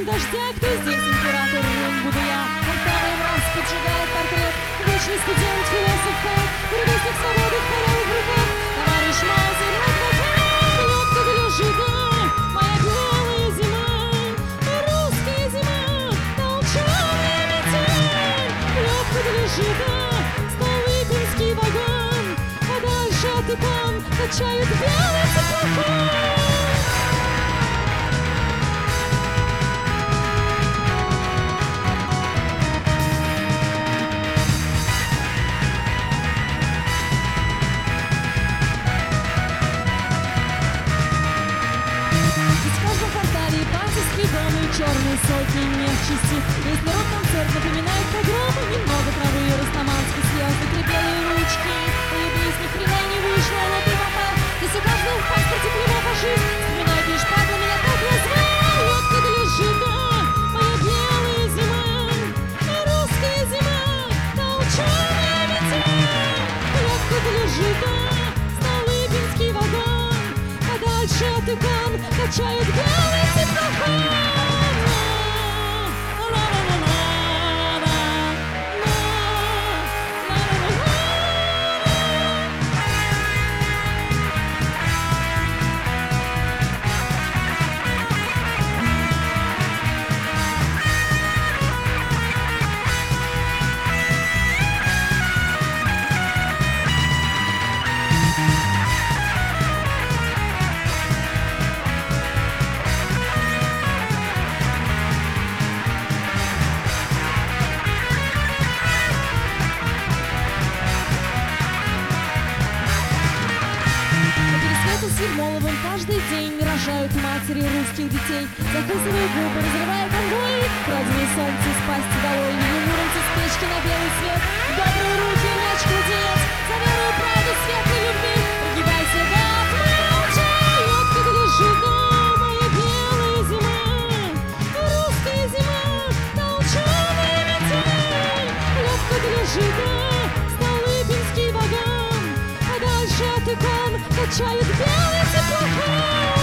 день дождя, кто здесь император, буду я. Картавый мразь поджигает портрет, вечный студент, философ, поэт, буревестник свободы в корявых руках. Товарищ Маузер, адвокат, лёгко для жида, моя белая зима, русская зима, толченая метель. Лёгко для жида, Столыпинский вагон, подальше от икон качают белый теплоход. Черные сотни нечисти. Весь народ концерт напоминает погромы. Немного травы и растаманской слезы, три белые ручки. Появись, ни хрена не вышло, но ты попал. Здесь у каждого в паспорте клеймо фашист. Вспоминает лишь падла, меня так назвал. Лодка для жида, моя белая зима, русская зима, толченая метель. Лодка для жида, Столыпинский вагон, подальше от икон качают белый теплоход. Ермоловым каждый день рожают матери русских детей. Закусывая губы, разрывая конвой, краденое солнце с пасти долой, муромцы с печки на белый свет. Добрые руки, мяч, кладец, за веру, правду, светлой любви. Прогибайся, да, отмолчай, лодка для жида, моя белая зима, русская зима, толченая метель. Лодка для жида, Столыпинский вагон, подальше от икон качают белый теплоход.